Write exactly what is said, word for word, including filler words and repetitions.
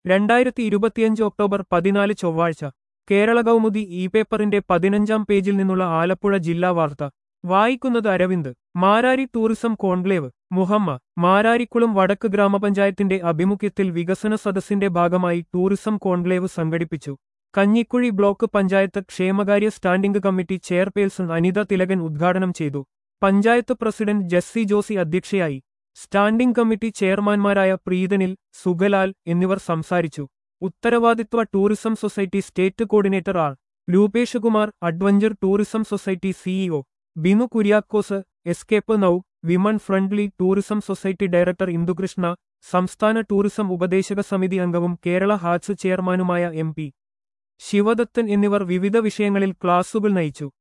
രണ്ടായിരത്തി ഇരുപത്തിയഞ്ച് ഒക്ടോബർ പതിനാല് ചൊവ്വാഴ്ച കേരള കൗമുദി ഇ പേപ്പറിന്റെ പതിനഞ്ചാം പേജിൽ നിന്നുള്ള ആലപ്പുഴ ജില്ലാ വാർത്ത വായിക്കുന്നത് അരവിന്ദ്. മാരാരി ടൂറിസം കോൺക്ലേവ് മുഹമ്മ മാരാരിക്കുളം വടക്ക് ഗ്രാമപഞ്ചായത്തിന്റെ ആഭിമുഖ്യത്തിൽ വികസന സദസ്സിന്റെ ഭാഗമായി ടൂറിസം കോൺക്ലേവ് സംഘടിപ്പിച്ചു. കഞ്ഞിക്കുഴി ബ്ലോക്ക് പഞ്ചായത്ത് ക്ഷേമകാര്യ standing committee chairperson Anitha Thilakan ഉദ്ഘാടനം ചെയ്തു. പഞ്ചായത്ത് പ്രസിഡന്റ് ജസ്സി ജോസി അധ്യക്ഷയായി. സ്റ്റാൻഡിംഗ് കമ്മിറ്റി ചെയർമാൻമാരായ പ്രീതനിൽ, സുഗലാൽ എന്നിവർ സംസാരിച്ചു. ഉത്തരവാദിത്വ tourism society state coordinator R Rupesh Kumar, adventure tourism society CEO Binu Kuriakose, escape now women friendly tourism society director Indukrishna, സംസ്ഥാന ടൂറിസം ഉപദേശക സമിതി അംഗവും കേരള ഹാറ്റ്സ് ചെയർമാനുമായ എം പി ശിവദത്തൻ എന്നിവർ വിവിധ വിഷയങ്ങളിൽ ക്ലാസുകൾ നയിച്ചു.